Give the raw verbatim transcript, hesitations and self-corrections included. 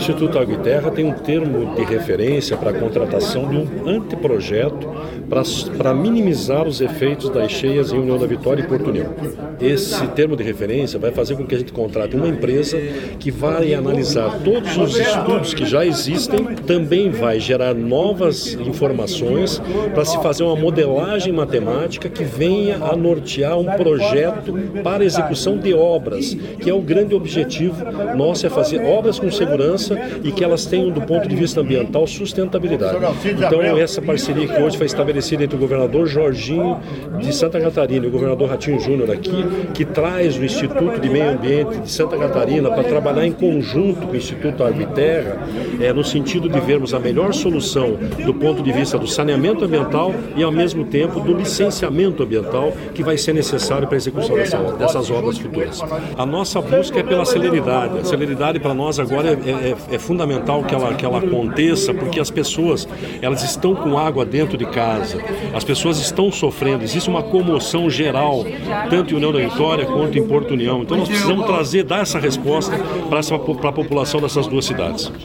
Instituto Água e Terra tem um termo de referência para a contratação de um anteprojeto para minimizar os efeitos das cheias em União da Vitória e Porto União. Esse termo de referência vai fazer com que a gente contrate uma empresa que vai analisar todos os estudos que já existem, também vai gerar novas informações para se fazer uma modelagem matemática que venha a nortear um projeto para execução de obras, que é o grande objetivo nosso, é fazer obras com segurança e que elas tenham, do ponto de vista ambiental, sustentabilidade. Então, essa parceria que hoje foi estabelecida entre o governador Jorginho de Santa Catarina e o governador Ratinho Júnior aqui, que traz o Instituto de Meio Ambiente de Santa Catarina para trabalhar em conjunto com o Instituto Água e Terra, é, no sentido de vermos a melhor solução do ponto de vista do saneamento ambiental e, ao mesmo tempo, do licenciamento ambiental que vai ser necessário para a execução dessa, dessas obras futuras. A nossa busca é pela celeridade. A celeridade para nós agora é, é, é fundamental que ela, que ela aconteça, porque as pessoas elas estão com água dentro de casa, as pessoas estão sofrendo, existe uma comoção geral, tanto em União da Vitória quanto em Porto União. Então nós precisamos trazer, dar essa resposta para a população dessas duas cidades.